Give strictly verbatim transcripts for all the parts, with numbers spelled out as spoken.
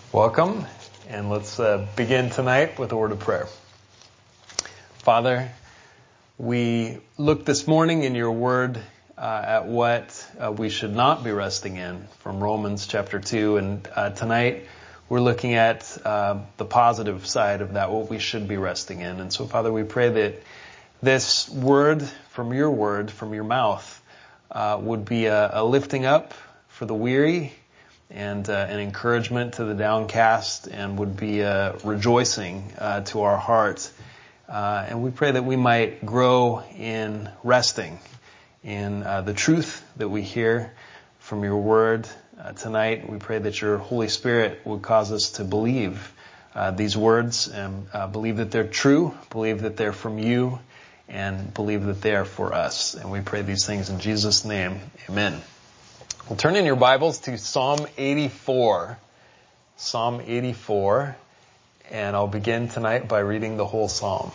Welcome, and let's uh, begin tonight with a word of prayer. Father, we look this morning in your word uh, at what uh, we should not be resting in from Romans chapter two, and uh, tonight we're looking at uh, the positive side of that, what we should be resting in. And so, Father, we pray that this word from your word, from your mouth, uh, would be a, a lifting up for the weary, and uh, an encouragement to the downcast, and would be a rejoicing uh, to our hearts. Uh, and we pray that we might grow in resting in uh, the truth that we hear from your word uh, tonight. We pray that your Holy Spirit would cause us to believe uh, these words and uh, believe that they're true, believe that they're from you, and believe that they are for us. And we pray these things in Jesus' name. Amen. Well, turn in your Bibles to Psalm eighty-four. Psalm eighty-four. And I'll begin tonight by reading the whole psalm.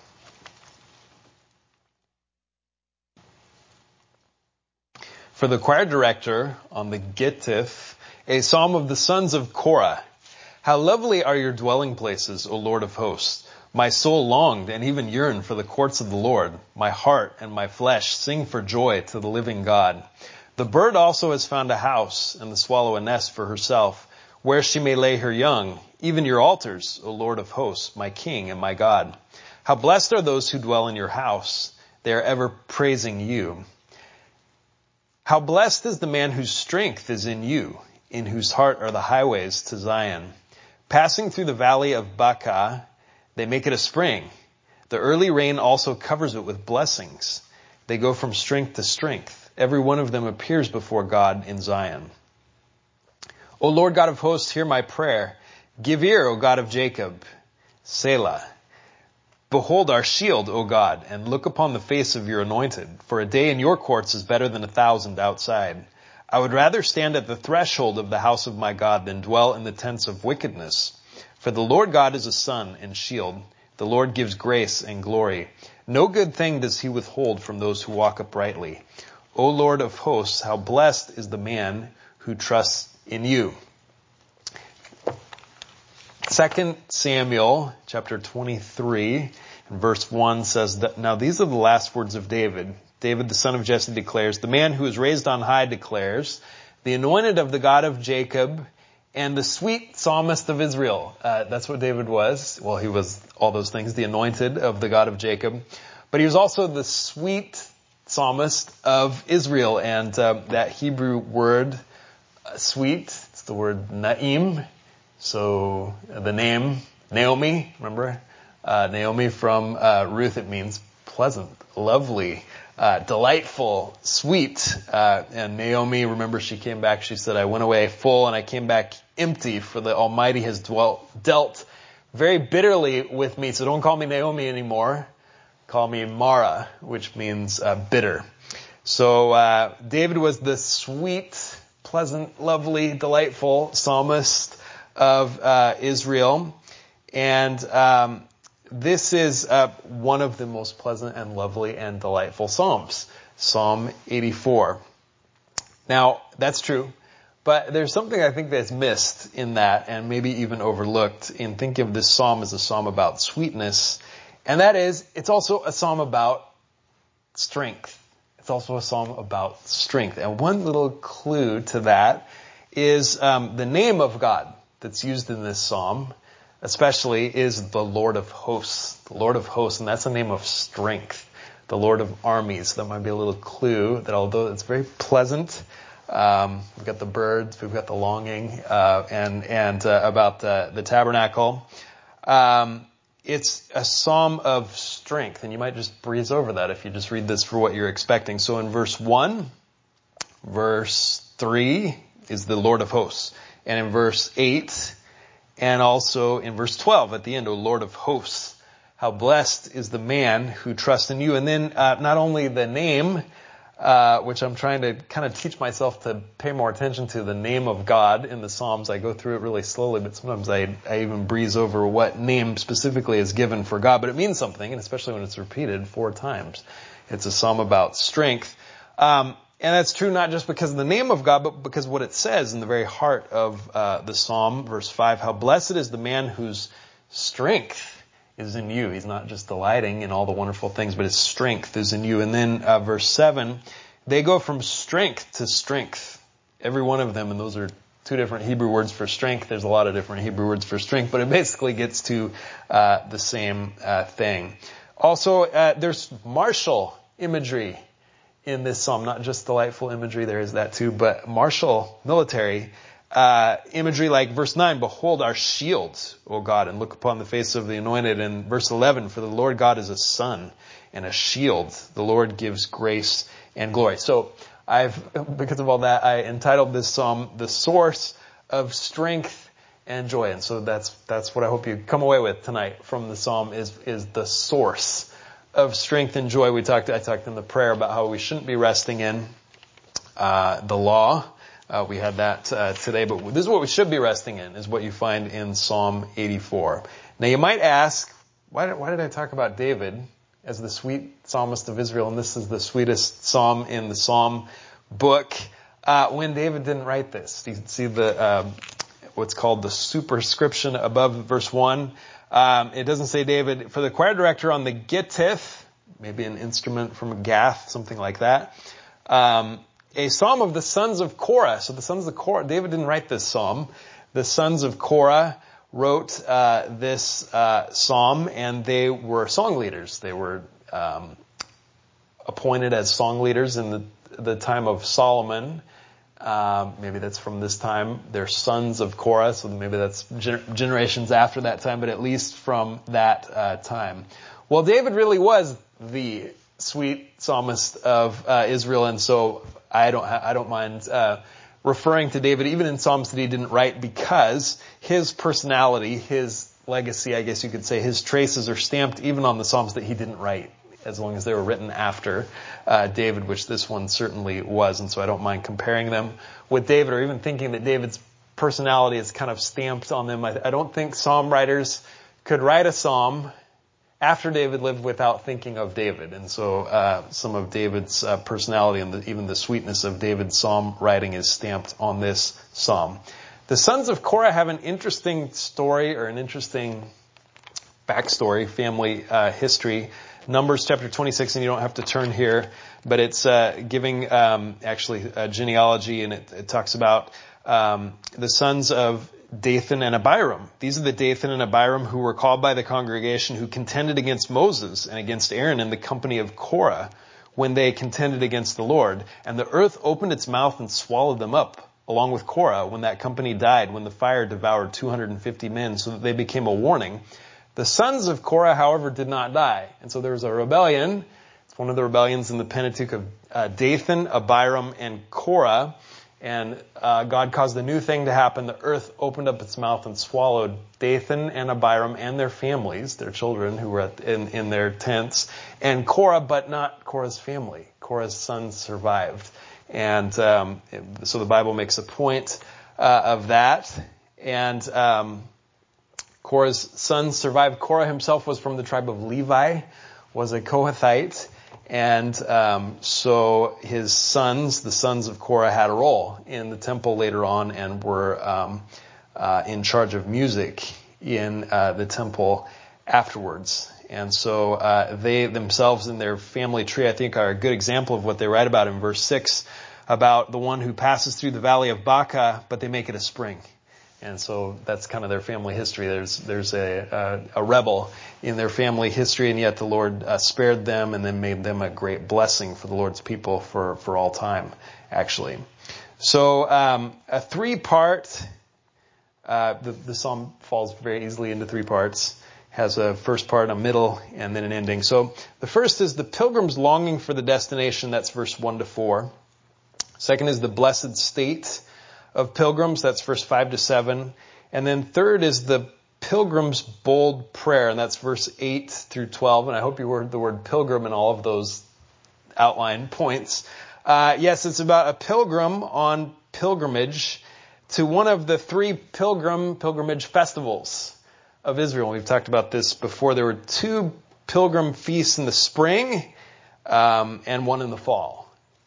For the choir director on the Gittith, a psalm of the sons of Korah. How lovely are your dwelling places, O Lord of hosts! My soul longed and even yearned for the courts of the Lord. My heart and my flesh sing for joy to the living God. The bird also has found a house, and the swallow a nest for herself, where she may lay her young, even your altars, O Lord of hosts, my King and my God. How blessed are those who dwell in your house. They are ever praising you. How blessed is the man whose strength is in you, in whose heart are the highways to Zion. Passing through the valley of Baca, they make it a spring. The early rain also covers it with blessings. They go from strength to strength. Every one of them appears before God in Zion. O Lord God of hosts, hear my prayer. Give ear, O God of Jacob. Selah. Behold our shield, O God, and look upon the face of your anointed. For a day in your courts is better than a thousand outside. I would rather stand at the threshold of the house of my God than dwell in the tents of wickedness. For the Lord God is a sun and shield. The Lord gives grace and glory. No good thing does he withhold from those who walk uprightly. O Lord of hosts, how blessed is the man who trusts in you. Second Samuel chapter twenty-three and verse one says that, now these are the last words of David. David, the son of Jesse, declares, the man who is raised on high declares, the anointed of the God of Jacob and the sweet psalmist of Israel. Uh, that's what David was. Well, he was all those things, the anointed of the God of Jacob. But he was also the sweet psalmist of Israel, and uh, that Hebrew word uh, sweet, it's the word naim. So uh, the name Naomi, remember uh, Naomi from uh, Ruth, it means pleasant, lovely, uh, delightful, sweet. Uh, and Naomi, remember, she came back, she said, I went away full and I came back empty, for the Almighty has dwelt, dealt very bitterly with me. So don't call me Naomi anymore. Call me Mara, which means uh, bitter. So uh, David was the sweet, pleasant, lovely, delightful psalmist of uh, Israel. And um, this is uh, one of the most pleasant and lovely and delightful psalms, Psalm eighty-four. Now, that's true. But there's something I think that's missed in that, and maybe even overlooked in thinking of this psalm as a psalm about sweetness. And that is, it's also a psalm about strength. It's also a psalm about strength. And one little clue to that is um, the name of God that's used in this psalm, especially, is the Lord of hosts. The Lord of hosts, and that's a name of strength. The Lord of armies. That might be a little clue that although it's very pleasant, um, we've got the birds, we've got the longing, uh, and and uh, about the, the tabernacle. Um, It's a psalm of strength, and you might just breeze over that if you just read this for what you're expecting. So in verse one, verse three is the Lord of hosts. And in verse eight, and also in verse twelve at the end, O Lord of hosts, how blessed is the man who trusts in you. And then uh, not only the name, uh, which I'm trying to kind of teach myself to pay more attention to the name of God in the Psalms. I go through it really slowly, but sometimes I, I even breeze over what name specifically is given for God. But it means something, and especially when it's repeated four times. It's a psalm about strength. Um, And that's true not just because of the name of God, but because of what it says in the very heart of uh, the psalm. Verse five, how blessed is the man whose strength is in you. He's not just delighting in all the wonderful things, but his strength is in you. And then uh, verse seven, they go from strength to strength. Every one of them, and those are two different Hebrew words for strength. There's a lot of different Hebrew words for strength, but it basically gets to uh, the same uh, thing. Also, uh, there's martial imagery in this psalm, not just delightful imagery, there is that too, but martial, military uh, imagery, like verse nine, behold our shield, O God, and look upon the face of the anointed. And verse eleven, for the Lord God is a sun and a shield. The Lord gives grace and glory. So I've, because of all that, I entitled this psalm, The Source of Strength and Joy. And so that's, that's what I hope you come away with tonight from the psalm is, is the source of strength and joy. We talked, I talked in the prayer about how we shouldn't be resting in, uh, the law. Uh, we had that, uh, today, but this is what we should be resting in, is what you find in Psalm eighty-four. Now you might ask, why did, why did I talk about David as the sweet psalmist of Israel, and this is the sweetest psalm in the psalm book, uh, when David didn't write this? You can see the, uh, what's called the superscription above verse one. Um, it doesn't say David. For the choir director on the Gittith, maybe an instrument from Gath, something like that, um, a psalm of the sons of Korah. So the sons of Korah, David didn't write this psalm. The sons of Korah wrote uh, this uh, psalm, and they were song leaders. They were um, appointed as song leaders in the, the time of Solomon. Um, maybe that's from this time. They're sons of Korah, so maybe that's gener- generations after that time, but at least from that uh, time. Well, David really was the sweet psalmist of uh, Israel, and so I don't ha- I don't mind uh, referring to David even in psalms that he didn't write, because his personality, his legacy, I guess you could say, his traces are stamped even on the psalms that he didn't write, as long as they were written after uh, David, which this one certainly was. And so I don't mind comparing them with David, or even thinking that David's personality is kind of stamped on them. I, I don't think psalm writers could write a psalm after David lived without thinking of David. And so uh, some of David's uh, personality and the, even the sweetness of David's psalm writing is stamped on this psalm. The sons of Korah have an interesting story, or an interesting backstory, family uh, history. Numbers chapter twenty-six, and you don't have to turn here, but it's uh, giving um, actually a genealogy, and it, it talks about um, the sons of Dathan and Abiram. These are the Dathan and Abiram who were called by the congregation, who contended against Moses and against Aaron in the company of Korah when they contended against the Lord. And the earth opened its mouth and swallowed them up, along with Korah, when that company died, when the fire devoured two hundred fifty men, so that they became a warning. The sons of Korah, however, did not die. And so there was a rebellion. It's one of the rebellions in the Pentateuch of uh, Dathan, Abiram, and Korah. And uh, God caused a new thing to happen. The earth opened up its mouth and swallowed Dathan and Abiram and their families, their children who were at, in, in their tents, and Korah, but not Korah's family. Korah's sons survived. And um, it, so the Bible makes a point uh, of that. And um Korah's sons survived. Korah himself was from the tribe of Levi, was a Kohathite, and um, so his sons, the sons of Korah, had a role in the temple later on, and were um, uh, in charge of music in uh, the temple afterwards. And so uh, they themselves in their family tree, I think, are a good example of what they write about in verse six, about the one who passes through the valley of Baca, but they make it a spring. And so that's kind of their family history. There's there's a a, a rebel in their family history, and yet the Lord uh, spared them and then made them a great blessing for the Lord's people for, for all time, actually. So um, a three-part, uh, the, the psalm falls very easily into three parts. Has a first part, a middle, and then an ending. So the first is the pilgrim's longing for the destination. That's verse one to four. Second is the blessed state of pilgrims. That's verse five to seven. And then third is the pilgrim's bold prayer. And that's verse eight through twelve. And I hope you heard the word pilgrim in all of those outline points. Uh, yes, it's about a pilgrim on pilgrimage to one of the three pilgrim pilgrimage festivals of Israel. We've talked about this before. There were two pilgrim feasts in the spring, um, and one in the fall.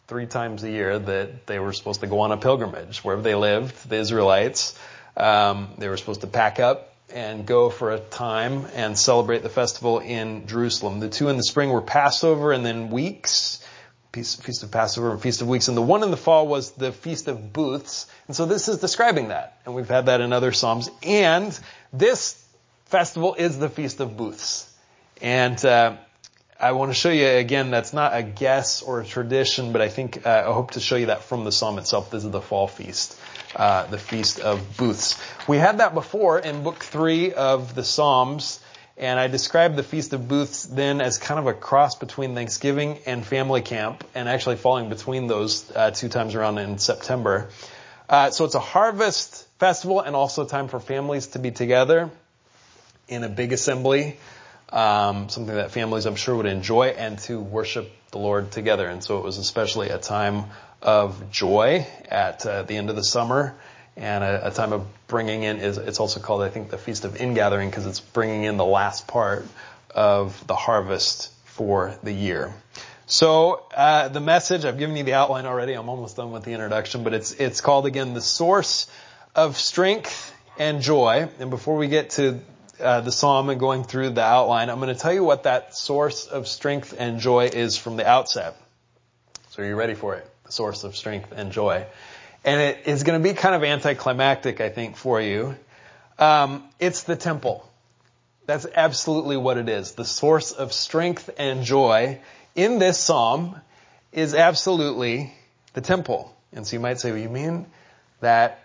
three times a year that they were supposed to go on a pilgrimage. Wherever they lived, the Israelites, um, they were supposed to pack up and go for a time and celebrate the festival in Jerusalem. The two in the spring were Passover and then Weeks, Feast of Passover and Feast of Weeks. And the one in the fall was the Feast of Booths. And so this is describing that. And we've had that in other Psalms. And this festival is the Feast of Booths. And uh, I want to show you again, that's not a guess or a tradition, but I think uh, I hope to show you that from the Psalm itself. This is the fall feast, uh, the Feast of Booths. We had that before in book three of the Psalms. And I described the Feast of Booths then as kind of a cross between Thanksgiving and family camp, and actually falling between those uh, two times around in September. Uh, so it's a harvest festival and also time for families to be together in a big assembly, um, something that families I'm sure would enjoy, and to worship the Lord together. And so it was especially a time of joy at uh, the end of the summer. And a, a time of bringing in is, it's also called, I think, the Feast of Ingathering, because it's bringing in the last part of the harvest for the year. So, uh, the message, I've given you the outline already. I'm almost done with the introduction, but it's, it's called again, the source of strength and joy. And before we get to uh, the Psalm and going through the outline, I'm going to tell you what that source of strength and joy is from the outset. So are you ready for it? The source of strength and joy. And it is going to be kind of anticlimactic, I think, for you. Um, it's the temple. That's absolutely what it is. The source of strength and joy in this psalm is absolutely the temple. And so you might say, well, you mean that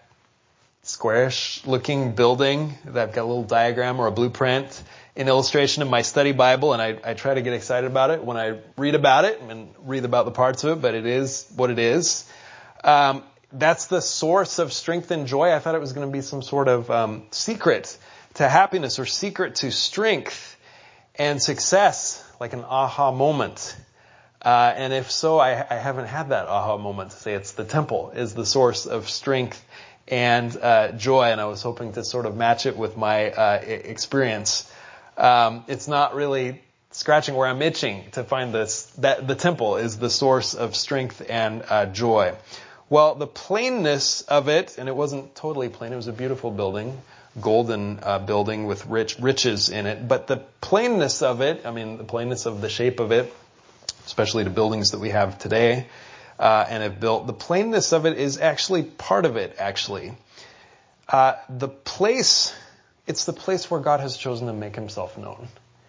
squarish-looking building that I've got a little diagram or a blueprint, an illustration in my study Bible, and I, I try to get excited about it when I read about it and read about the parts of it, but it is what it is. Um, That's the source of strength and joy. I thought it was going to be some sort of um, secret to happiness or secret to strength and success, like an aha moment. Uh, and if so, I, I haven't had that aha moment to say it's the temple is the source of strength and uh, joy. And I was hoping to sort of match it with my uh, experience. Um, it's not really scratching where I'm itching to find this, that the temple is the source of strength and uh, joy. Well, the plainness of it, and it wasn't totally plain, it was a beautiful building, golden uh, building with rich riches in it, but the plainness of it, I mean, the plainness of the shape of it, especially the buildings that we have today uh, and have built, the plainness of it is actually part of it, actually. Uh, the place, it's the place where God has chosen to make himself known.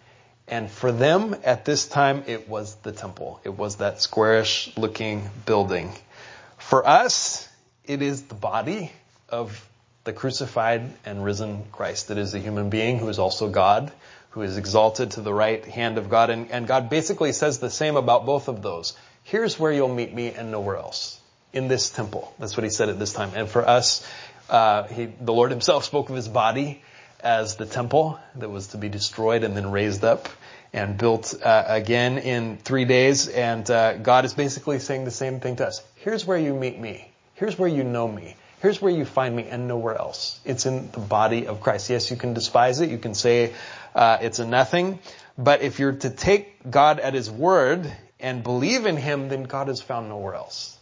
And for them, at this time, it was the temple. It was that squarish-looking building. For us, it is the body of the crucified and risen Christ. It is a human being who is also God, who is exalted to the right hand of God. And, and God basically says the same about both of those. Here's where you'll meet me and nowhere else. In this temple. That's what he said at this time. And for us, uh, he, the Lord himself spoke of his body as the temple that was to be destroyed and then raised up and built uh, again in three days. And uh, God is basically saying the same thing to us. Here's where you meet me. Here's where you know me. Here's where you find me and nowhere else. It's in the body of Christ. Yes, you can despise it. You can say uh, it's a nothing. But if you're to take God at his word and believe in him, then God is found nowhere else.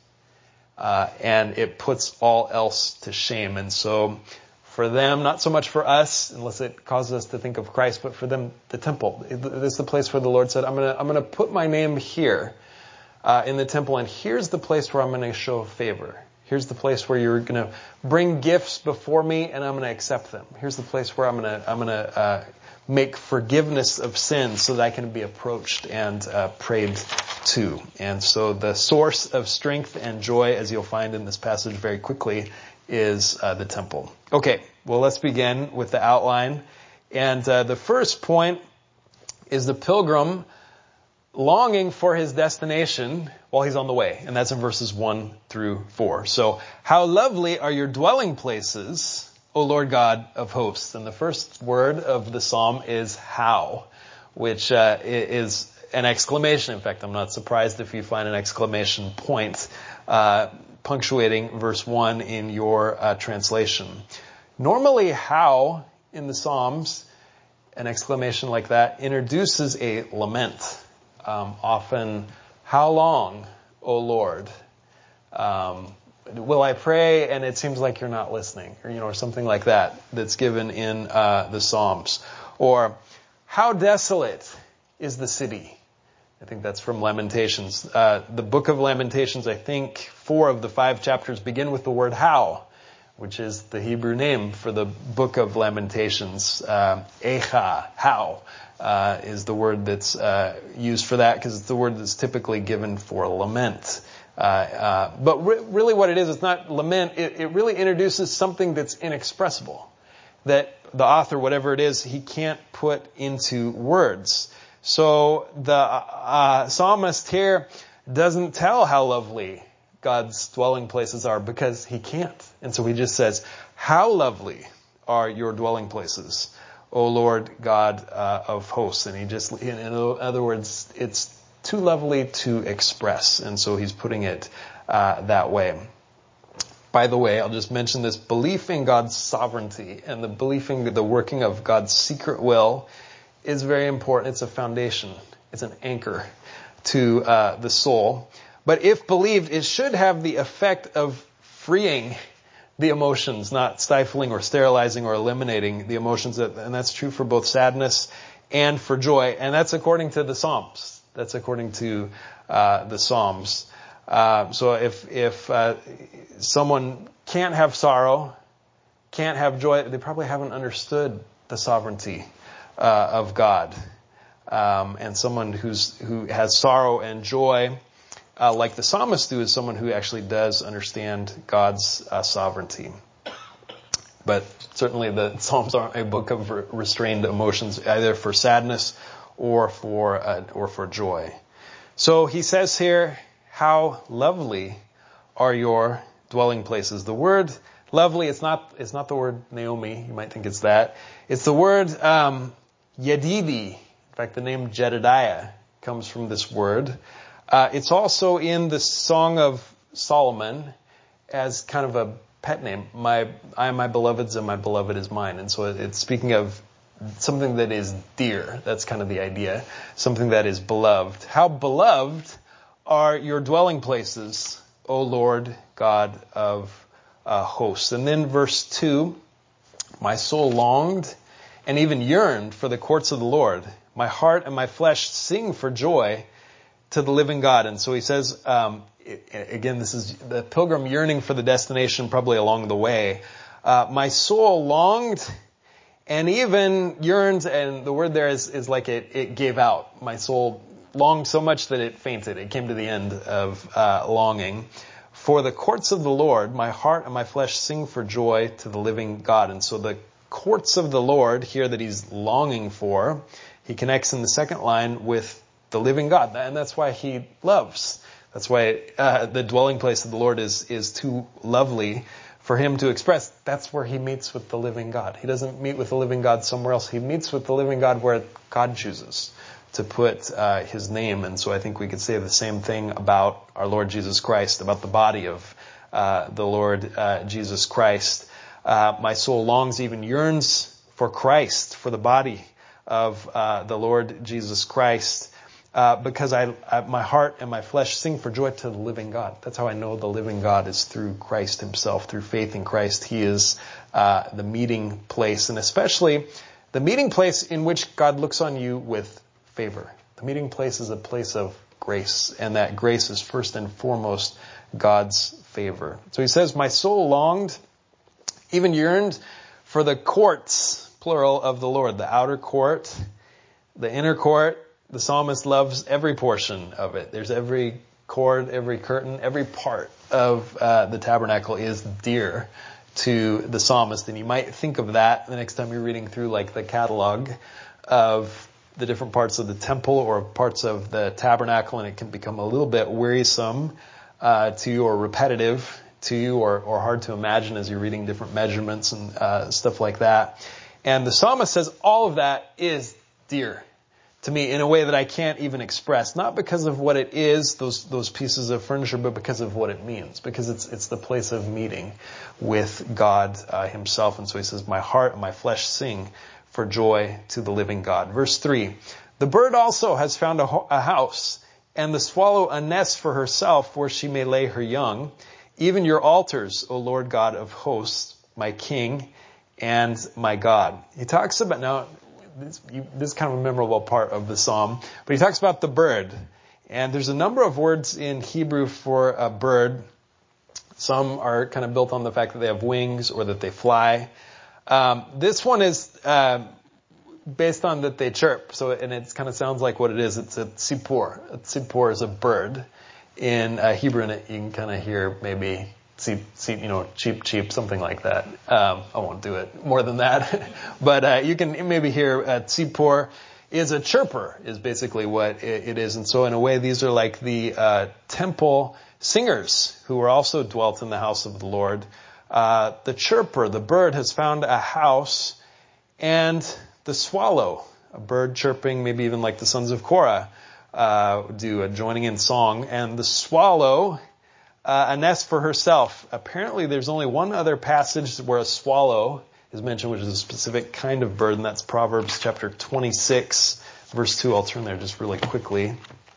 Uh, and it puts all else to shame. And so for them, not so much for us, unless it causes us to think of Christ, but for them, the temple. This is the place where the Lord said, I'm going to, I'm going to put my name here, uh, in the temple. And here's the place where I'm going to show favor. Here's the place where you're going to bring gifts before me and I'm going to accept them. Here's the place where I'm going to, I'm going to, uh, make forgiveness of sins so that I can be approached and, uh, prayed to. And so the source of strength and joy, as you'll find in this passage very quickly, is uh, the temple. Okay, well, let's begin with the outline. And uh, the first point is the pilgrim longing for his destination while he's on the way. And that's in verses one through four. So, how lovely are your dwelling places, O Lord God of hosts. And the first word of the psalm is how, which uh, is an exclamation. In fact, I'm not surprised if you find an exclamation point uh, punctuating verse one in your uh, translation. Normally, how in the Psalms, an exclamation like that introduces a lament. Um, often, how long, O Lord. Um, will I pray and it seems like you're not listening, or, you know, or something like that that's given in uh, the Psalms. Or, how desolate is the city? I think that's from Lamentations. Uh, the book of Lamentations, I think four of the five chapters begin with the word how, which is the Hebrew name for the book of Lamentations. Uh, Echa, how, uh, is the word that's uh, used for that, because it's the word that's typically given for lament. Uh, uh, but re- really what it is, it's not lament, it, it really introduces something that's inexpressible, that the author, whatever it is, he can't put into words. So the uh, psalmist here doesn't tell how lovely God's dwelling places are, because he can't. And so he just says, how lovely are your dwelling places, O Lord God uh, of hosts. And he just, in, in other words, it's too lovely to express. And so he's putting it uh, that way. By the way, I'll just mention this belief in God's sovereignty and the belief in the working of God's secret will is very important. It's a foundation. It's an anchor to uh, the soul. But if believed, it should have the effect of freeing the emotions, not stifling or sterilizing or eliminating the emotions. That, and that's true for both sadness and for joy. And that's according to the Psalms. That's according to uh, the Psalms. Uh, so if if uh, someone can't have sorrow, can't have joy, they probably haven't understood the sovereignty uh, of God. Um, and someone who's who has sorrow and joy, uh, like the psalmist do, is someone who actually does understand God's uh, sovereignty. But certainly the Psalms aren't a book of re- restrained emotions, either for sadness or for uh, or for joy. So he says here, how lovely are your dwelling places. The word lovely, it's not it's not the word Naomi. You might think it's that. It's the word um, Yedidi. In fact, the name Jedediah comes from this word. Uh, it's also in the Song of Solomon as kind of a pet name. My I am my beloved's and my beloved is mine. And so it's speaking of something that is dear. That's kind of the idea. Something that is beloved. How beloved are your dwelling places, O Lord God of uh, hosts. And then verse two, my soul longed and even yearned for the courts of the Lord. My heart and my flesh sing for joy to the living God. And so he says, um, again, this is the pilgrim yearning for the destination, probably along the way. Uh, my soul longed and even yearned, and the word there is, is like it, it gave out. My soul longed so much that it fainted. It came to the end of uh, longing. For the courts of the Lord, my heart and my flesh sing for joy to the living God. And so the courts of the Lord here that he's longing for, he connects in the second line with the living God. And that's why he loves. That's why uh, the dwelling place of the Lord is is too lovely for him to express. That's where he meets with the living God. He doesn't meet with the living God somewhere else. He meets with the living God where God chooses to put uh, his name. And so I think we could say the same thing about our Lord Jesus Christ, about the body of uh, the Lord uh, Jesus Christ. Uh, my soul longs, even yearns for Christ, for the body of uh, the Lord Jesus Christ, uh, because I, I, my heart and my flesh sing for joy to the living God. That's how I know the living God is through Christ himself, through faith in Christ. He is uh, the meeting place, and especially the meeting place in which God looks on you with favor. The meeting place is a place of grace, and that grace is first and foremost God's favor. So he says, my soul longed, even yearned for the courts, plural, of the Lord, the outer court, the inner court. The psalmist loves every portion of it. There's every cord, every curtain, every part of uh, the tabernacle is dear to the psalmist. And you might think of that the next time you're reading through like the catalog of the different parts of the temple or parts of the tabernacle, and it can become a little bit wearisome uh, to you or repetitive to you or, or hard to imagine as you're reading different measurements and uh, stuff like that. And the psalmist says all of that is dear to me in a way that I can't even express, not because of what it is, those those pieces of furniture, but because of what it means, because it's it's the place of meeting with God uh, himself. And so he says, my heart and my flesh sing for joy to the living God. Verse three, the bird also has found a, ho- a house, and the swallow a nest for herself where she may lay her young, even your altars, O Lord God of hosts, my King and my God. He talks about, now, this, you, this is kind of a memorable part of the psalm, but he talks about the bird. And there's a number of words in Hebrew for a bird. Some are kind of built on the fact that they have wings or that they fly. Um, this one is uh, based on that they chirp. So, and it kind of sounds like what it is. It's a tzipor. A tzipor is a bird in uh, Hebrew, and it, you can kind of hear maybe tzip, tzip, you know, cheep, cheep, something like that. Um, I won't do it more than that, but uh, you can maybe hear uh, tzipor is a chirper, is basically what it, it is. And so, in a way, these are like the uh, temple singers who were also dwelt in the house of the Lord. Uh, the chirper, the bird, has found a house, and the swallow, a bird chirping, maybe even like the sons of Korah uh, do, a joining in song, and the swallow, uh, a nest for herself. Apparently, there's only one other passage where a swallow is mentioned, which is a specific kind of bird, and that's Proverbs chapter twenty-six, verse two. I'll turn there just really quickly.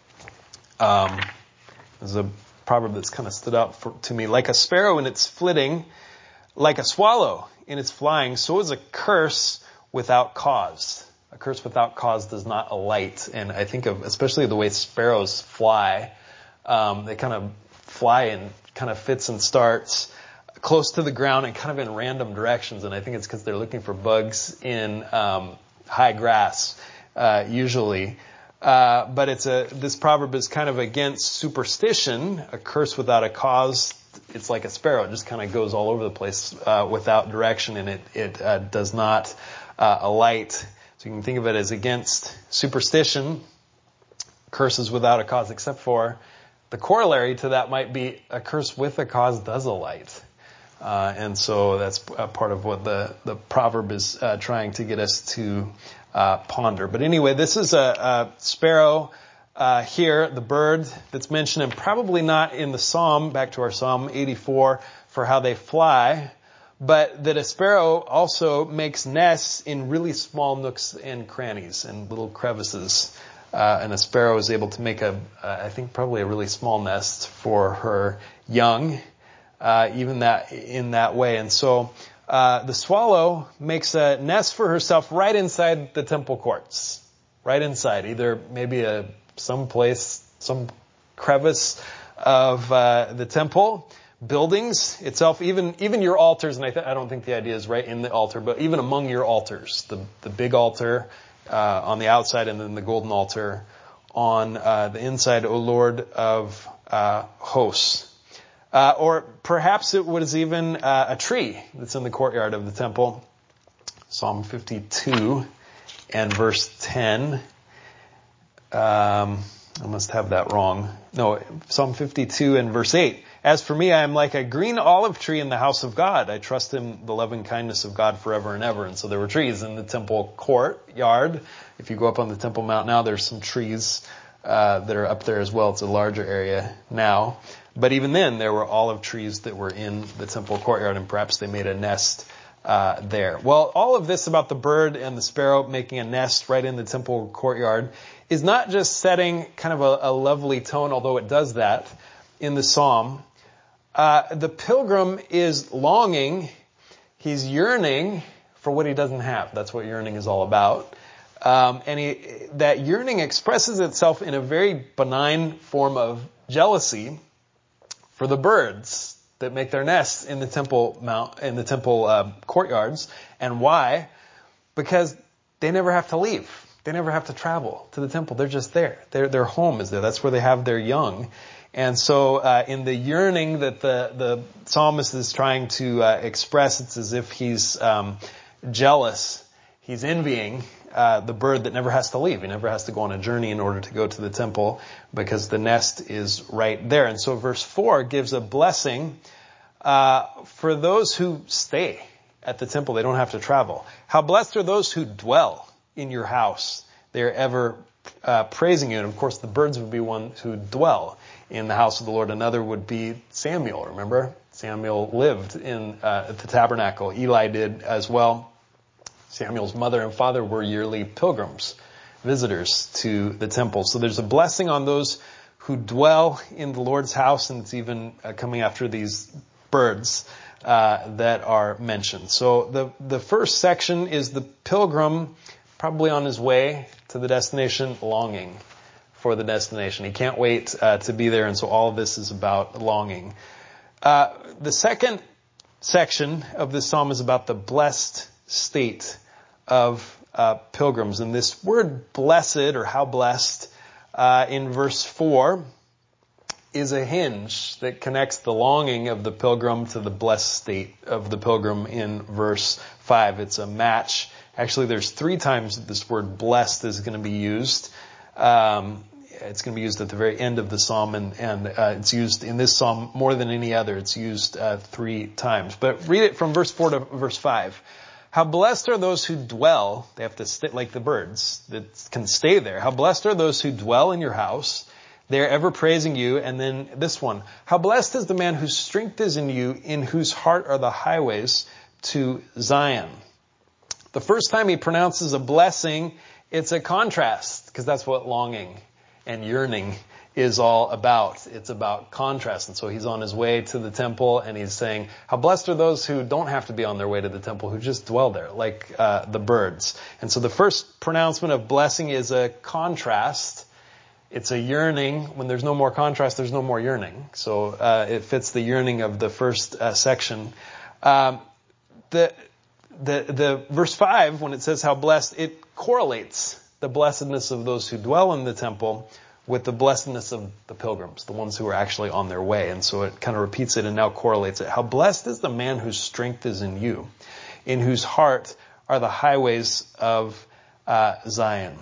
Um, there's a proverb that's kind of stood out for, to me. Like a sparrow in its flitting, like a swallow in its flying, so is a curse without cause. A curse without cause does not alight. And I think of especially the way sparrows fly. Um, they kind of fly in kind of fits and starts close to the ground and kind of in random directions. And I think it's because they're looking for bugs in um, high grass, uh, usually. Uh, but it's a, this proverb is kind of against superstition, a curse without a cause. It's like a sparrow. It just kind of goes all over the place, uh, without direction, and it, it, uh, does not, uh, alight. So you can think of it as against superstition, curses without a cause, except for the corollary to that might be a curse with a cause does alight. Uh, and so that's a part of what the, the proverb is, uh, trying to get us to, uh, ponder. But anyway, this is a, a sparrow, uh, here, the bird that's mentioned, and probably not in the psalm, back to our Psalm eighty-four, for how they fly, but that a sparrow also makes nests in really small nooks and crannies and little crevices. Uh, and a sparrow is able to make a, uh, I think probably a really small nest for her young, uh, even that, in that way. And so, uh, the swallow makes a nest for herself right inside the temple courts. Right inside, either maybe a, some place, some crevice of, uh, the temple, buildings itself, even, even your altars, and I, th- I don't think the idea is right in the altar, but even among your altars, the, the big altar, Uh, on the outside, and then the golden altar on uh, the inside, O Lord of uh, hosts. Uh, or perhaps it was even uh, a tree that's in the courtyard of the temple. Psalm fifty-two and verse ten. Um, I must have that wrong. No, Psalm fifty-two and verse eight. As for me, I am like a green olive tree in the house of God. I trust in the loving kindness of God forever and ever. And so there were trees in the temple courtyard. If you go up on the Temple Mount now, there's some trees uh, that are up there as well. It's a larger area now. But even then, there were olive trees that were in the temple courtyard, and perhaps they made a nest uh, there. Well, all of this about the bird and the sparrow making a nest right in the temple courtyard is not just setting kind of a, a lovely tone, although it does that in the psalm. Uh, the pilgrim is longing, he's yearning for what he doesn't have. That's what yearning is all about. Um, and he, that yearning expresses itself in a very benign form of jealousy for the birds that make their nests in the temple mount, in the temple uh, courtyards. And why? Because they never have to leave. They never have to travel to the temple. They're just there. Their their home is there. That's where they have their young. And so, uh, in the yearning that the, the psalmist is trying to, uh, express, it's as if he's, um, jealous. He's envying, uh, the bird that never has to leave. He never has to go on a journey in order to go to the temple because the nest is right there. And so verse four gives a blessing, uh, for those who stay at the temple. They don't have to travel. How blessed are those who dwell in your house. They are ever, uh, praising you. And of course, the birds would be one who dwell in the house of the Lord. Another would be Samuel. Remember, Samuel lived in uh, at the tabernacle. Eli did as well. Samuel's mother and father were yearly pilgrims, visitors to the temple. So there's a blessing on those who dwell in the Lord's house, and it's even uh, coming after these birds uh, that are mentioned. So the, the first section is the pilgrim probably on his way to the destination, longing for the destination. He can't wait uh, to be there, and so all of this is about longing. Uh, the second section of this psalm is about the blessed state of uh, pilgrims. And this word blessed, or how blessed, uh, in verse four is a hinge that connects the longing of the pilgrim to the blessed state of the pilgrim in verse five. It's a match. Actually, there's three times that this word blessed is going to be used. Um, it's going to be used at the very end of the psalm, and, and uh, it's used in this psalm more than any other. It's used uh, three times. But read it from verse four to verse five. How blessed are those who dwell, they have to stay like the birds that can stay there. How blessed are those who dwell in your house. They are ever praising you. And then this one. How blessed is the man whose strength is in you, in whose heart are the highways to Zion. The first time he pronounces a blessing, it's a contrast, because that's what longing and yearning is all about. It's about contrast. And so he's on his way to the temple, and he's saying, how blessed are those who don't have to be on their way to the temple, who just dwell there, like uh, the birds. And so the first pronouncement of blessing is a contrast. It's a yearning. When there's no more contrast, there's no more yearning. So uh, it fits the yearning of the first uh, section. Um, the, the, the verse five, when it says how blessed, it correlates the blessedness of those who dwell in the temple with the blessedness of the pilgrims, the ones who are actually on their way. And so it kind of repeats it and now correlates it. How blessed is the man whose strength is in you, in whose heart are the highways of uh, Zion.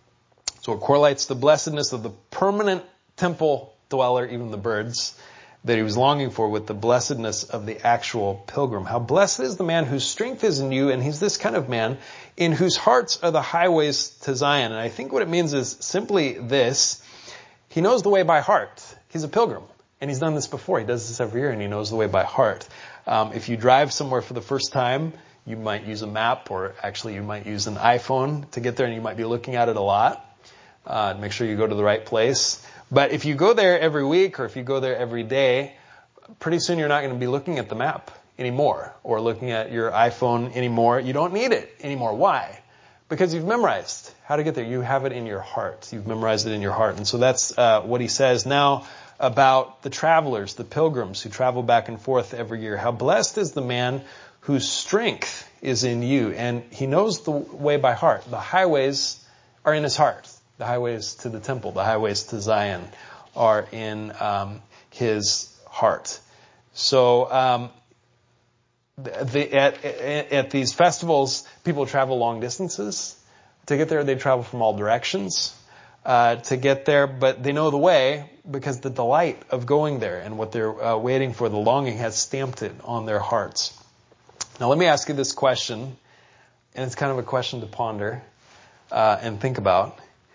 So it correlates the blessedness of the permanent temple dweller, even the birds, that he was longing for, with the blessedness of the actual pilgrim. How blessed is the man whose strength is in you, and he's this kind of man, in whose hearts are the highways to Zion. And I think what it means is simply this. He knows the way by heart. He's a pilgrim, and he's done this before. He does this every year, and he knows the way by heart. Um, if you drive somewhere for the first time, you might use a map, or actually you might use an iPhone to get there, and you might be looking at it a lot uh, to make sure you go to the right place. But if you go there every week, or if you go there every day, pretty soon you're not going to be looking at the map anymore, or looking at your iPhone anymore. You don't need it anymore. Why? Because you've memorized how to get there. You have it in your heart. You've memorized it in your heart. And so that's uh, what he says now about the travelers, the pilgrims who travel back and forth every year. How blessed is the man whose strength is in you. And he knows the way by heart. The highways are in his heart. The highways to the temple, the highways to Zion are in um, his heart. So um, the, the, at, at, at these festivals, people travel long distances. To get there, they travel from all directions uh, to get there, but they know the way because the delight of going there and what they're uh, waiting for, the longing, has stamped it on their hearts. Now let me ask you this question, and it's kind of a question to ponder uh, and think about.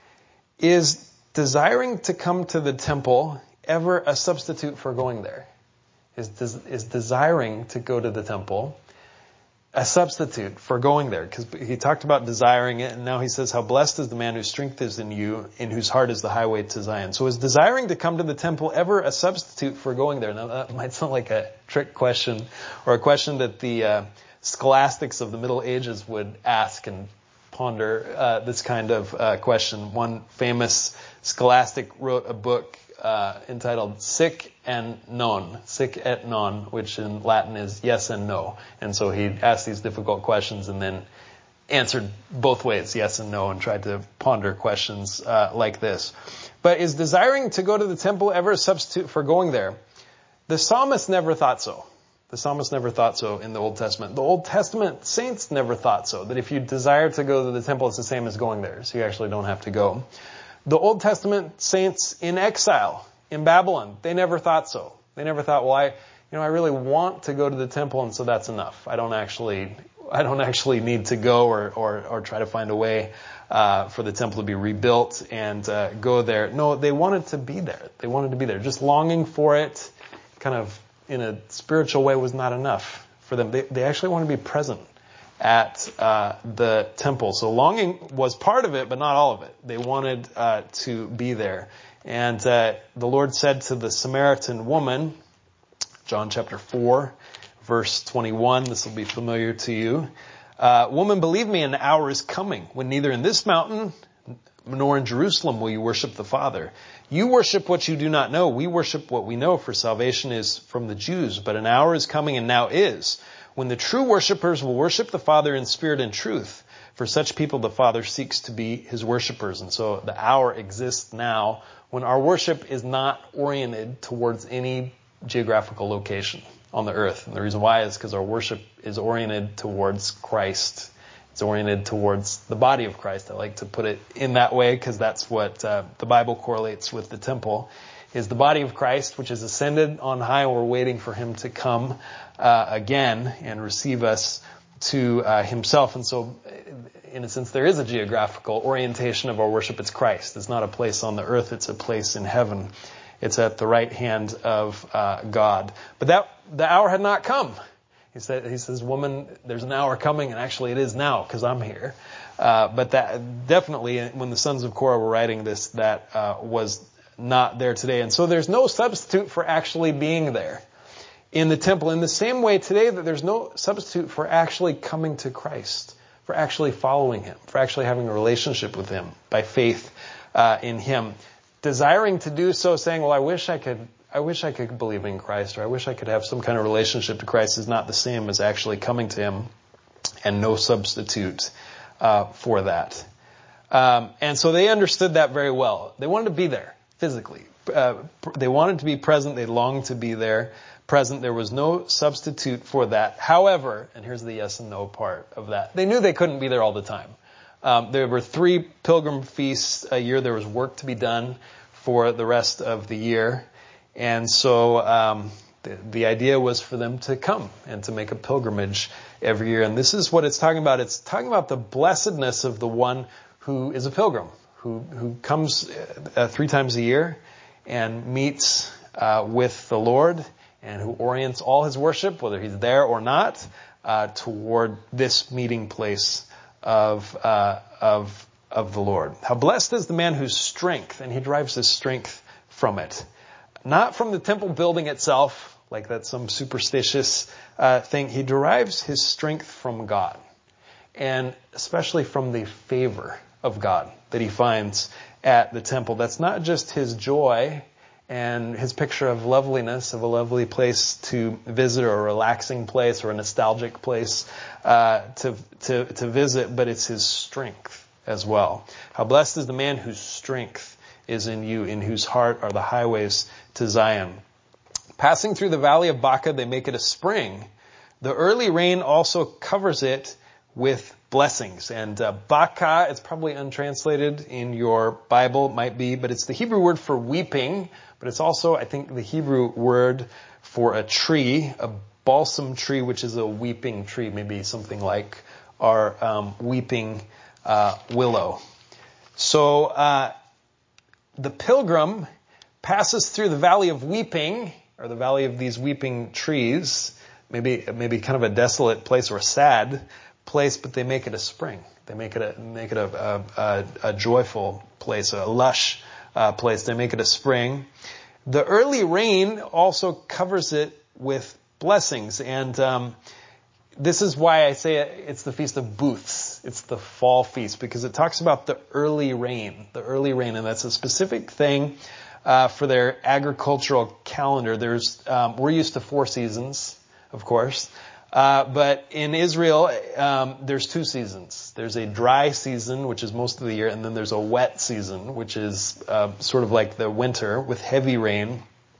Is desiring to come to the temple ever a substitute for going there? Is, des- is desiring to go to the temple a substitute for going there? Because he talked about desiring it, and now he says, how blessed is the man whose strength is in you, in whose heart is the highway to Zion. So is desiring to come to the temple ever a substitute for going there? Now that might sound like a trick question, or a question that the uh, scholastics of the Middle Ages would ask and ponder uh, this kind of uh, question. One famous scholastic wrote a book uh, entitled Sic and Non, Sic et Non, which in Latin is yes and no. And so he asked these difficult questions and then answered both ways, yes and no, and tried to ponder questions uh, like this. But is desiring to go to the temple ever a substitute for going there? The psalmist never thought so. The psalmist never thought so in the Old Testament. The Old Testament saints never thought so, that if you desire to go to the temple, it's the same as going there, so you actually don't have to go. The Old Testament saints in exile in Babylon, they never thought so. They never thought, well, I, you know, I really want to go to the temple, and so that's enough. I don't actually, I don't actually need to go or or, or try to find a way uh, for the temple to be rebuilt and uh, go there. No, they wanted to be there. They wanted to be there. Just longing for it, kind of in a spiritual way, was not enough for them. They, they actually want to be present at uh, the temple. So longing was part of it, but not all of it. They wanted uh, to be there. And uh, the Lord said to the Samaritan woman, John chapter four, verse twenty-one, this will be familiar to you. Uh, Woman, believe me, an hour is coming when neither in this mountain nor in Jerusalem will you worship the Father. You worship what you do not know. We worship what we know, for salvation is from the Jews. But an hour is coming, and now is, when the true worshipers will worship the Father in spirit and truth. For such people the Father seeks to be his worshipers. And so the hour exists now when our worship is not oriented towards any geographical location on the earth. And the reason why is because our worship is oriented towards Christ. It's oriented towards the body of Christ. I like to put it in that way because that's what uh, the Bible correlates with the temple, is the body of Christ, which is ascended on high, and we're waiting for him to come uh, again and receive us to uh, himself. And so, in a sense, there is a geographical orientation of our worship. It's Christ. It's not a place on the earth. It's a place in heaven. It's at the right hand of uh, God. But that the hour had not come. He said, he says, woman, there's an hour coming, and actually it is now because I'm here. Uh, but that definitely, when the sons of Korah were writing this, that uh, was not there today. And so there's no substitute for actually being there in the temple. In the same way today that there's no substitute for actually coming to Christ, for actually following him, for actually having a relationship with him by faith uh, in him. Desiring to do so, saying, well, I wish I could I wish I could believe in Christ, or I wish I could have some kind of relationship to Christ, is not the same as actually coming to him, and no substitute uh, for that. Um, and so they understood that very well. They wanted to be there physically. Uh, they wanted to be present. They longed to be there present. There was no substitute for that. However, and here's the yes and no part of that, they knew they couldn't be there all the time. Um, there were three pilgrim feasts a year. There was work to be done for the rest of the year. And so um, the, the idea was for them to come and to make a pilgrimage every year. And this is what it's talking about. It's talking about the blessedness of the one who is a pilgrim, who, who comes uh, three times a year and meets uh, with the Lord, and who orients all his worship, whether he's there or not, uh, toward this meeting place of uh, of of the Lord. How blessed is the man whose strength, and he derives his strength from it. Not from the temple building itself, like that's some superstitious uh, thing. He derives his strength from God, and especially from the favor of God that he finds at the temple. That's not just his joy and his picture of loveliness, of a lovely place to visit, or a relaxing place, or a nostalgic place uh, to, to, to visit, but it's his strength as well. How blessed is the man whose strength is in you, in whose heart are the highways to Zion. Passing through the valley of Baca, they make it a spring. The early rain also covers it with blessings. And uh, Baca, it's probably untranslated in your Bible, might be, but it's the Hebrew word for weeping, but it's also, I think, the Hebrew word for a tree, a balsam tree, which is a weeping tree, maybe something like our um, weeping uh, willow. So, uh, the pilgrim passes through the valley of weeping, or the valley of these weeping trees, maybe maybe kind of a desolate place or a sad place, but they make it a spring. They make it a make it a a, a joyful place, a lush uh, place. They make it a spring. The early rain also covers it with blessings, and um, this is why I say it's the Feast of Booths. It's the fall feast, because it talks about the early rain, the early rain, and that's a specific thing uh, for their agricultural calendar. There's um, we're used to four seasons, of course, uh, but in Israel um, there's two seasons. There's a dry season, which is most of the year, and then there's a wet season, which is uh, sort of like the winter with heavy rain.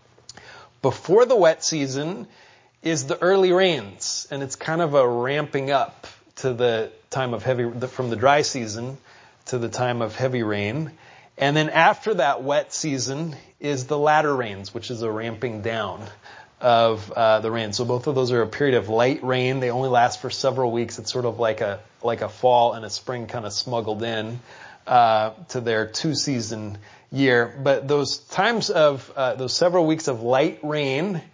Before the wet season is the early rains, and it's kind of a ramping up to the time of heavy, from the dry season to the time of heavy rain. And then after that wet season is the latter rains, which is a ramping down of uh, the rain. So both of those are a period of light rain. They only last for several weeks. It's sort of like a like a fall and a spring kind of smuggled in uh, to their two-season year. But those times of uh, those several weeks of light rain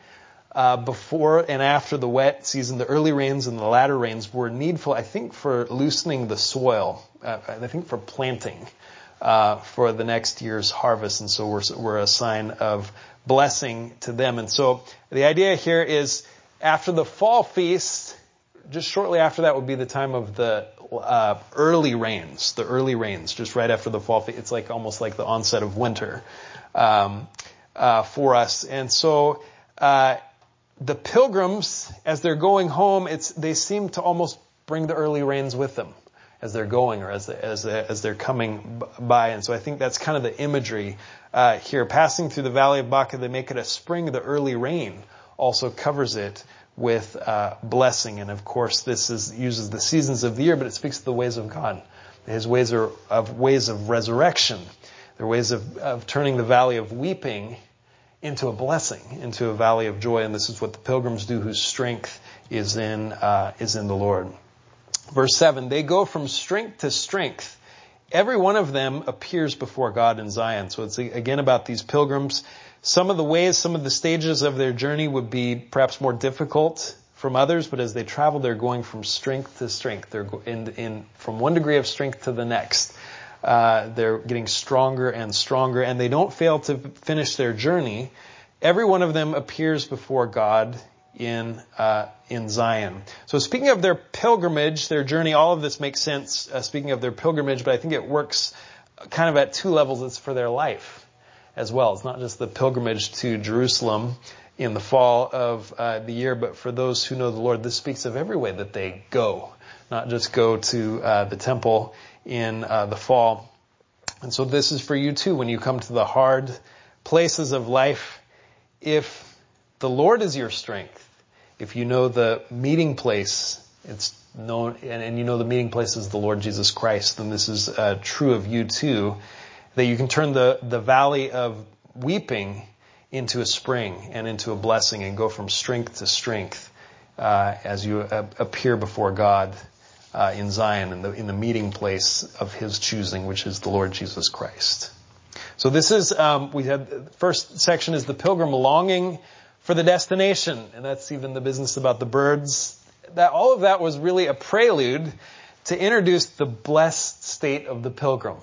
uh, before and after the wet season, the early rains and the latter rains were needful, I think, for loosening the soil, uh, I think for planting, uh, for the next year's harvest. And so we're, we're a sign of blessing to them. And so the idea here is after the fall feast, just shortly after that would be the time of the uh, early rains, the early rains, just right after the fall feast. It's like almost like the onset of winter um, uh, for us. And so uh, the pilgrims, as they're going home, it's they seem to almost bring the early rains with them as they're going or as they, as they, as they're coming by. And so I think that's kind of the imagery uh, here. Passing through the valley of Baca, they make it a spring. The early rain also covers it with uh, blessing. And of course, this is uses the seasons of the year, but it speaks to the ways of God. His ways are of ways of resurrection. They're ways of, of turning the valley of weeping into a blessing, into a valley of joy. And this is what the pilgrims do, whose strength is in uh, is in the Lord. Verse seven, they go from strength to strength. Every one of them appears before God in Zion. So it's again about these pilgrims. Some of the ways, some of the stages of their journey would be perhaps more difficult from others, but as they travel, they're going from strength to strength. They're in, in from one degree of strength to the next. Uh, they're getting stronger and stronger, and they don't fail to finish their journey. Every one of them appears before God in uh, in Zion. So speaking of their pilgrimage, their journey, all of this makes sense. Uh, speaking of their pilgrimage, but I think it works kind of at two levels. It's for their life as well. It's not just the pilgrimage to Jerusalem in the fall of uh, the year, but for those who know the Lord, this speaks of every way that they go, not just go to uh, the temple in uh, the fall. And so this is for you too when you come to the hard places of life. If the Lord is your strength, if you know the meeting place, it's known, and, and you know the meeting place is the Lord Jesus Christ, then this is uh, true of you too. That you can turn the, the valley of weeping into a spring and into a blessing and go from strength to strength uh, as you uh, appear before God uh, in Zion, in the, in the meeting place of His choosing, which is the Lord Jesus Christ. So this is, um, we had, the first section is the pilgrim longing for the destination, and that's even the business about the birds. That all of that was really a prelude to introduce the blessed state of the pilgrim.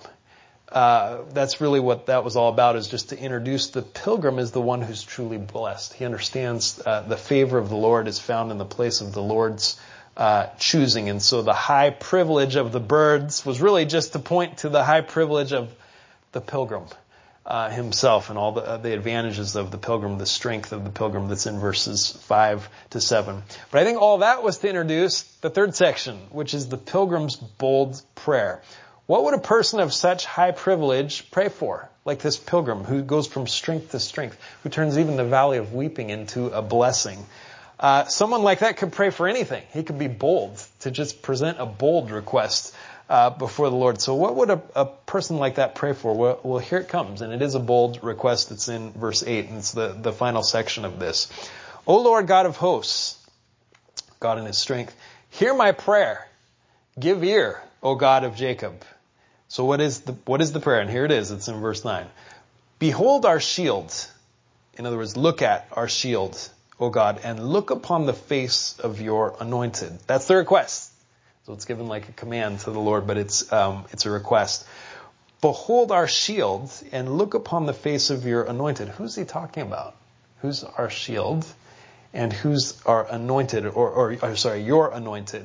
Uh, that's really what that was all about, is just to introduce the pilgrim as the one who's truly blessed. He understands uh, the favor of the Lord is found in the place of the Lord's uh, choosing. And so the high privilege of the birds was really just to point to the high privilege of the pilgrim uh, himself and all the, uh, the advantages of the pilgrim, the strength of the pilgrim that's in verses five to seven. But I think all that was to introduce the third section, which is the pilgrim's bold prayer. What would a person of such high privilege pray for? Like this pilgrim who goes from strength to strength, who turns even the valley of weeping into a blessing. Uh, someone like that could pray for anything. He could be bold, to just present a bold request uh, before the Lord. So what would a, a person like that pray for? Well, well, here it comes, and it is a bold request. It's in verse eight, and it's the, the final section of this. O Lord God of hosts, God in His strength, hear my prayer. Give ear, O God of Jacob. So what is the what is the prayer? And here it is. It's in verse nine. Behold our shield. In other words, look at our shield, O God, and look upon the face of your anointed. That's the request. So it's given like a command to the Lord, but it's um, it's a request. Behold our shield and look upon the face of your anointed. Who's he talking about? Who's our shield? And who's our anointed, or, or, or sorry, your anointed?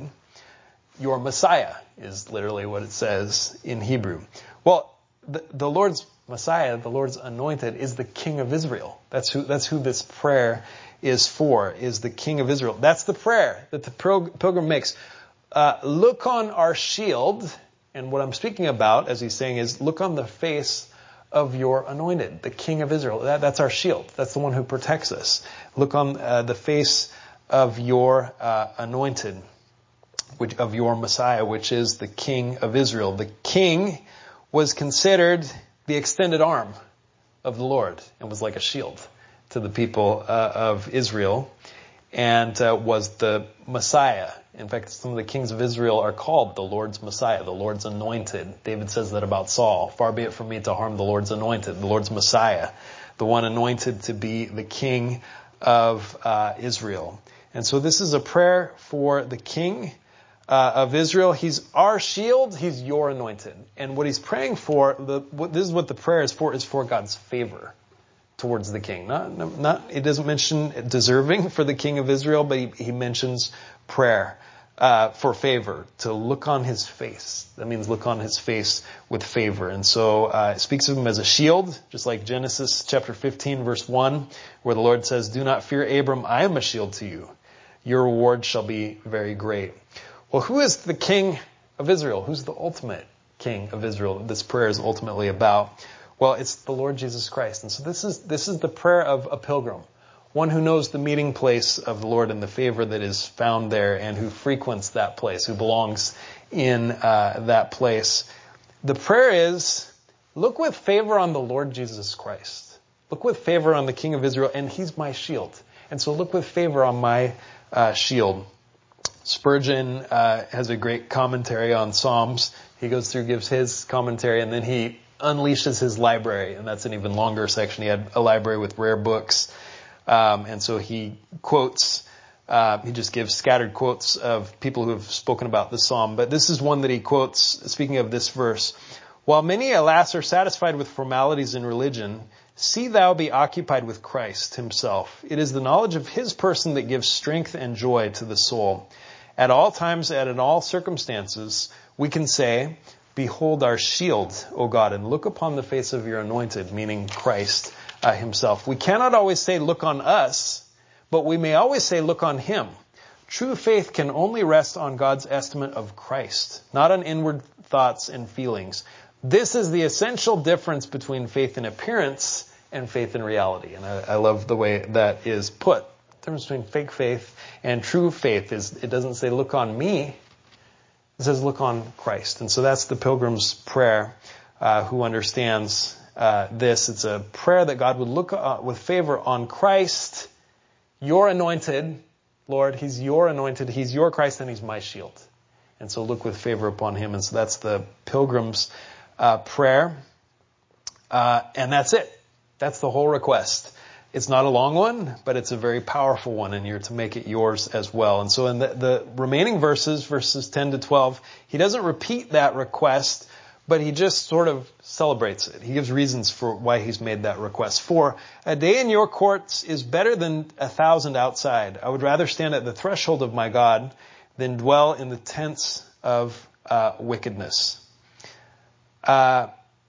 Your Messiah is literally what it says in Hebrew. Well, the, the Lord's Messiah, the Lord's anointed, is the King of Israel. That's who, that's who this prayer is for, is the King of Israel. That's the prayer that the pilgrim makes. Uh, look on our shield, and what I'm speaking about, as he's saying, is look on the face of your anointed, the King of Israel. That, that's our shield. That's the one who protects us. Look on uh, the face of your uh, anointed. Which, of your Messiah, which is the King of Israel. The King was considered the extended arm of the Lord and was like a shield to the people uh, of Israel, and uh, was the Messiah. In fact, some of the kings of Israel are called the Lord's Messiah, the Lord's anointed. David says that about Saul. Far be it from me to harm the Lord's anointed, the Lord's Messiah, the one anointed to be the King of uh, Israel. And so this is a prayer for the king uh, of Israel. He's our shield. He's your anointed. And what he's praying for, the, what, this is what the prayer is for, is for God's favor towards the king. Not, not, it doesn't mention deserving for the king of Israel, but he, he mentions prayer uh, for favor, to look on his face. That means look on his face with favor. And so uh, it speaks of him as a shield, just like Genesis chapter fifteen, verse one, where the Lord says, "Do not fear, Abram, I am a shield to you. Your reward shall be very great." Well, who is the king of Israel? Who's the ultimate king of Israel that this prayer is ultimately about? Well, it's the Lord Jesus Christ. And so this is this is the prayer of a pilgrim, one who knows the meeting place of the Lord and the favor that is found there, and who frequents that place, who belongs in uh, that place. The prayer is, look with favor on the Lord Jesus Christ. Look with favor on the King of Israel, and he's my shield. And so look with favor on my uh, shield. Spurgeon uh, has a great commentary on Psalms. He goes through, gives his commentary, and then he unleashes his library, and that's an even longer section. He had a library with rare books, um, and so he quotes, uh, he just gives scattered quotes of people who have spoken about the psalm. But this is one that he quotes, speaking of this verse. "While many, alas, are satisfied with formalities in religion, see thou be occupied with Christ himself. It is the knowledge of his person that gives strength and joy to the soul. At all times and in all circumstances, we can say, Behold our shield, O God, and look upon the face of your anointed," meaning Christ uh, himself. We cannot always say, look on us, but we may always say, look on him. True faith can only rest on God's estimate of Christ, not on inward thoughts and feelings. This is the essential difference between faith in appearance and faith in reality. And I, I love the way that is put. The difference between fake faith and true faith is, it doesn't say, look on me. It says, look on Christ. And so that's the pilgrim's prayer, uh, who understands uh, this. It's a prayer that God would look uh, with favor on Christ, your anointed. Lord, he's your anointed, he's your Christ, and he's my shield. And so look with favor upon him. And so that's the pilgrim's uh, prayer. Uh, and that's it. That's the whole request. It's not a long one, but it's a very powerful one, and you're to make it yours as well. And so in the, the remaining verses, verses ten to twelve, he doesn't repeat that request, but he just sort of celebrates it. He gives reasons for why he's made that request. "For a day in your courts is better than a thousand outside. I would rather stand at the threshold of my God than dwell in the tents of uh, wickedness." Uh,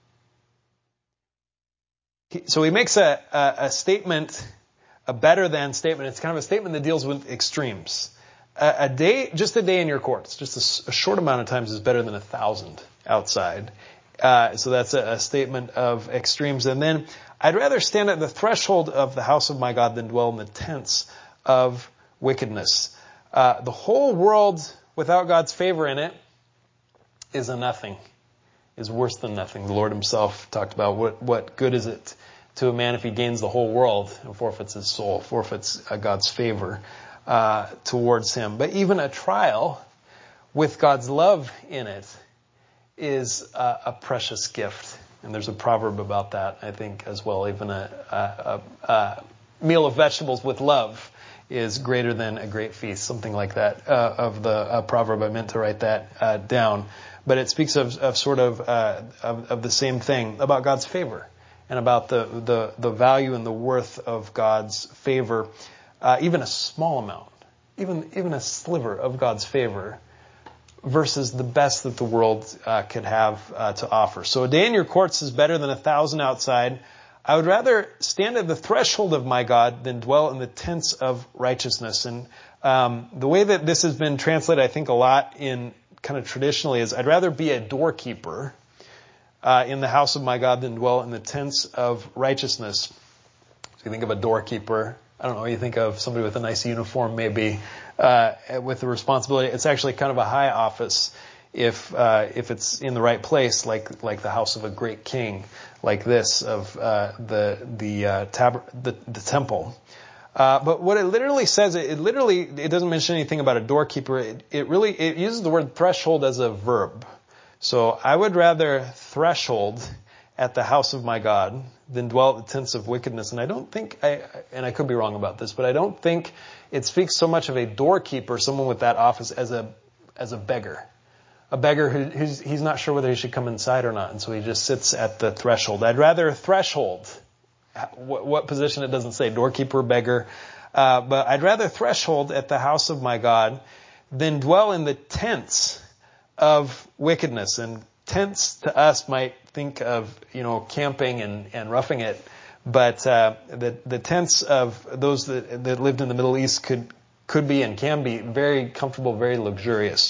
So he makes a, a, a statement, a better than statement. It's kind of a statement that deals with extremes. A, a day, just a day in your courts, just a, a short amount of times is better than a thousand outside. Uh, so that's a, a statement of extremes. And then, I'd rather stand at the threshold of the house of my God than dwell in the tents of wickedness. Uh, the whole world without God's favor in it is a nothing. Is worse than nothing. The Lord himself talked about what, what good is it to a man if he gains the whole world and forfeits his soul, forfeits uh, God's favor uh, towards him. But even a trial with God's love in it is uh, a precious gift. And there's a proverb about that, I think, as well. Even a, a, a, a meal of vegetables with love is greater than a great feast, something like that, uh, of the uh, proverb. I meant to write that uh, down. But it speaks of, of sort of, uh, of, of the same thing about God's favor and about the, the, the value and the worth of God's favor. Uh, even a small amount, even, even a sliver of God's favor versus the best that the world uh, could have uh, to offer. So a day in your courts is better than a thousand outside. I would rather stand at the threshold of my God than dwell in the tents of righteousness. And um, the way that this has been translated, I think, a lot in kind of traditionally is, I'd rather be a doorkeeper uh, in the house of my God than dwell in the tents of righteousness. So you think of a doorkeeper, I don't know, you think of somebody with a nice uniform maybe, uh, with the responsibility. It's actually kind of a high office if uh, if it's in the right place, like like the house of a great king, like this of uh, the the, uh, tab- the the temple. Uh, but what it literally says, it, it literally, it doesn't mention anything about a doorkeeper. It, it really, it uses the word threshold as a verb. So I would rather threshold at the house of my God than dwell at the tents of wickedness. And I don't think, I, and I could be wrong about this, but I don't think it speaks so much of a doorkeeper, someone with that office, as a as a beggar. A beggar who who's, he's not sure whether he should come inside or not, and so he just sits at the threshold. I'd rather threshold. What, what position it doesn't say, doorkeeper, beggar. Uh, but I'd rather threshold at the house of my God than dwell in the tents of wickedness. And tents to us might think of, you know, camping and, and roughing it. But uh, the the tents of those that, that lived in the Middle East could could be and can be very comfortable, very luxurious.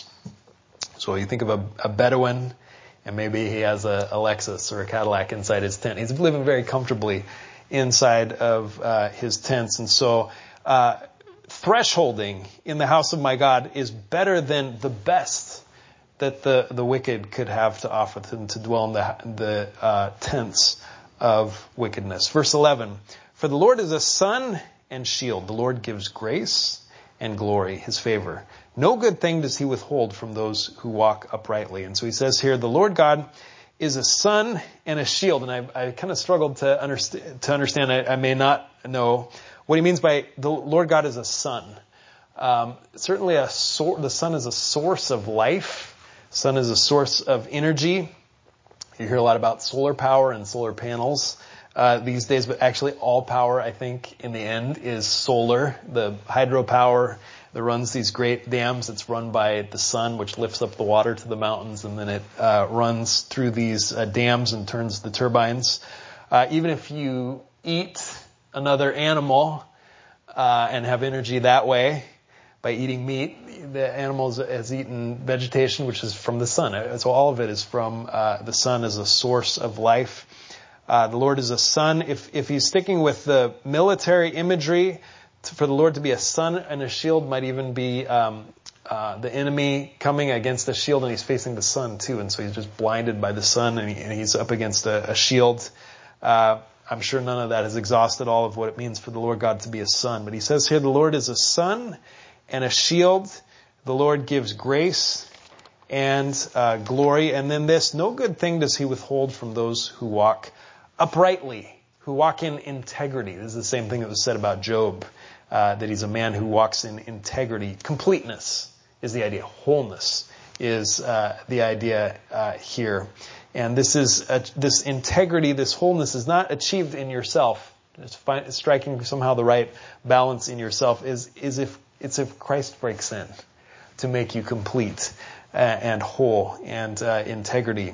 So you think of a, a Bedouin, and maybe he has a, a Lexus or a Cadillac inside his tent. He's living very comfortably inside of uh, his tents. And so uh, thresholding in the house of my God is better than the best that the, the wicked could have to offer them, to dwell in the, the uh, tents of wickedness. Verse eleven, for the Lord is a sun and shield. The Lord gives grace and glory, his favor. No good thing does he withhold from those who walk uprightly. And so he says here, the Lord God is a sun and a shield. And I, I kind of struggled to understand, to understand, I, I may not know what he means by the Lord God is a sun. Um, certainly a sor- the sun is a source of life. Sun is a source of energy. You hear a lot about solar power and solar panels uh, these days, but actually all power, I think, in the end is solar. The hydropower that runs these great dams, it's run by the sun, which lifts up the water to the mountains, and then it uh, runs through these uh, dams and turns the turbines. Uh, even if you eat another animal uh, and have energy that way, by eating meat, the animal has eaten vegetation, which is from the sun. So all of it is from uh, the sun as a source of life. Uh, the Lord is a sun. If if he's sticking with the military imagery, to, for the Lord to be a sun and a shield might even be um, uh, the enemy coming against the shield, and he's facing the sun too, and so he's just blinded by the sun, and, he, and he's up against a, a shield. Uh, I'm sure none of that has exhausted all of what it means for the Lord God to be a sun. But he says here, the Lord is a sun and a shield. The Lord gives grace and uh, glory. And then this, no good thing does he withhold from those who walk uprightly, who walk in integrity. This is the same thing that was said about Job, uh, that he's a man who walks in integrity. Completeness is the idea. Wholeness is uh, the idea uh, here. And this is a, this integrity, this wholeness is not achieved in yourself. It's find, striking somehow the right balance in yourself is is if it's if Christ breaks in to make you complete uh, and whole and uh, integrity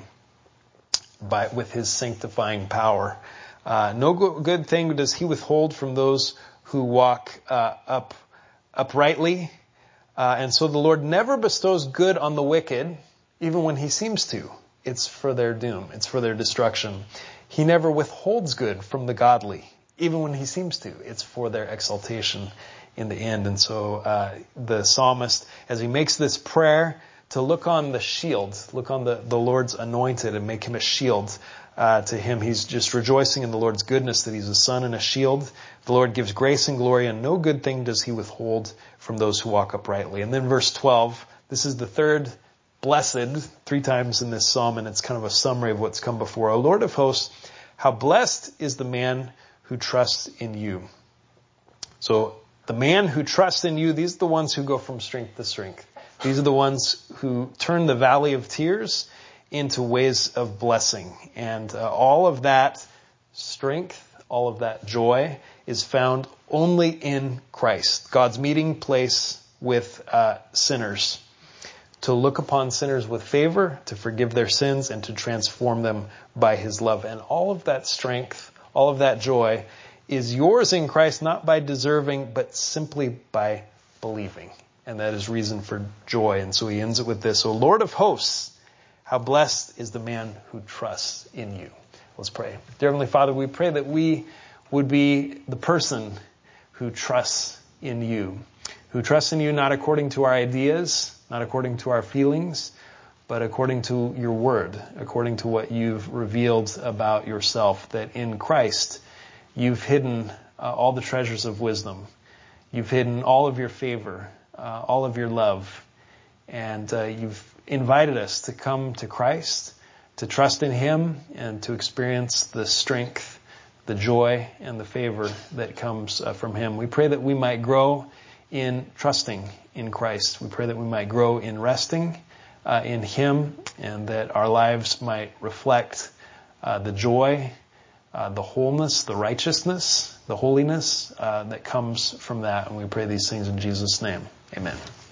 by with his sanctifying power. Uh, no go- good thing does he withhold from those who walk uh, up uprightly. Uh, and so the Lord never bestows good on the wicked, even when he seems to. It's for their doom. It's for their destruction. He never withholds good from the godly, even when he seems to. It's for their exaltation in the end. And so uh, the psalmist, as he makes this prayer, to look on the shield, look on the, the Lord's anointed and make him a shield uh, to him. He's just rejoicing in the Lord's goodness, that he's a sun and a shield. The Lord gives grace and glory, and no good thing does he withhold from those who walk uprightly. And then verse twelve, this is the third blessed, three times in this psalm, and it's kind of a summary of what's come before. O Lord of hosts, how blessed is the man who trusts in you. So the man who trusts in you, these are the ones who go from strength to strength. These are the ones who turn the valley of tears into ways of blessing. And uh, all of that strength, all of that joy is found only in Christ, God's meeting place with uh, sinners, to look upon sinners with favor, to forgive their sins, and to transform them by his love. And all of that strength, all of that joy is yours in Christ, not by deserving, but simply by believing. And that is reason for joy. And so he ends it with this, O Lord of hosts, how blessed is the man who trusts in you. Let's pray. Dear Heavenly Father, we pray that we would be the person who trusts in you, who trusts in you not according to our ideas, not according to our feelings, but according to your word, according to what you've revealed about yourself, that in Christ you've hidden uh, all the treasures of wisdom. You've hidden all of your favor, uh, all of your love, and uh, you've invited us to come to Christ, to trust in Him and to experience the strength, the joy, and the favor that comes uh, from Him. We pray that we might grow in trusting in Christ. We pray that we might grow in resting uh, in Him, and that our lives might reflect uh, the joy, uh, the wholeness, the righteousness, the holiness uh, that comes from that. And we pray these things in Jesus' name. Amen.